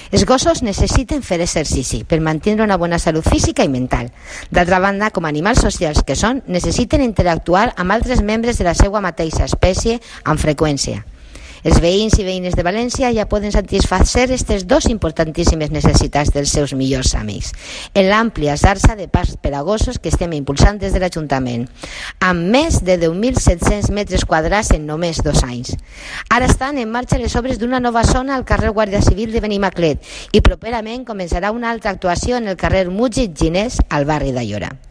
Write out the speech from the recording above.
Els gossos necessiten fer exercici per mantenir una bona salut física i mental. D'altra banda, com a animals socials que són, necessiten interactuar amb altres membres de la seva mateixa espècie amb freqüència. Els veïns i veïnes de València ja poden satisfer aquestes dues importantíssimes necessitats dels seus millors amics en l'àmplia xarxa de parcs per a gossos que estem impulsant des de l'Ajuntament, amb més de 10.700 metres quadrats en només 2 anys. Ara estan en marxa les obres d'una nova zona al carrer Guàrdia Civil de Benimaclet i properament començarà una altra actuació en el carrer Múgic Ginés al barri d'Aiora.